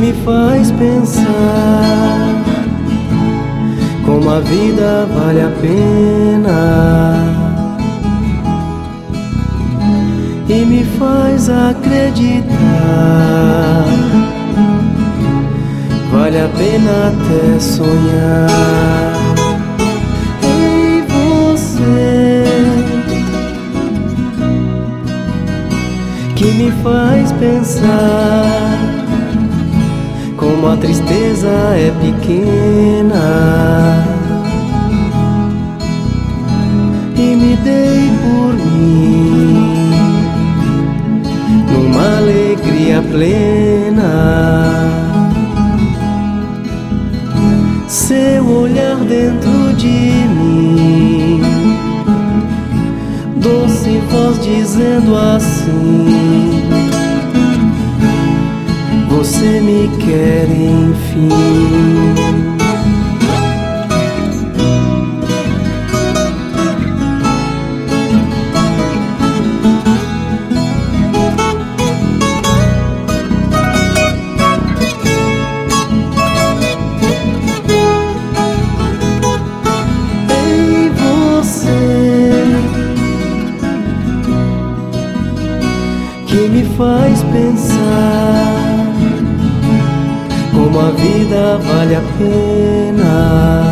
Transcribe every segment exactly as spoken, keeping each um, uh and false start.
me faz pensar como a vida vale a pena e me faz acreditar. Vale a pena até sonhar em você, que me faz pensar como a tristeza é pequena e me dei por mim numa alegria plena. Seu olhar dentro de mim, doce voz dizendo assim: você me quer enfim. Que me faz pensar como a vida vale a pena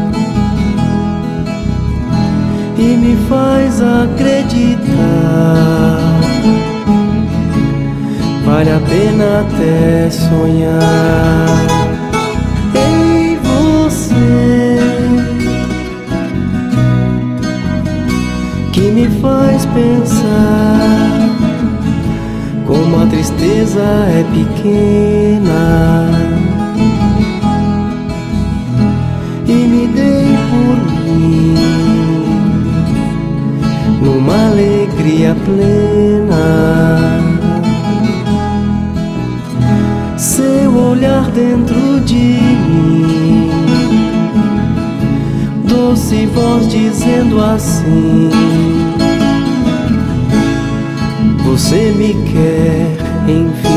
e me faz acreditar. Vale a pena até sonhar em você, que me faz pensar como a tristeza é pequena e me dei por mim numa alegria plena. Seu olhar dentro de mim, doce voz dizendo assim: você me quer enfim.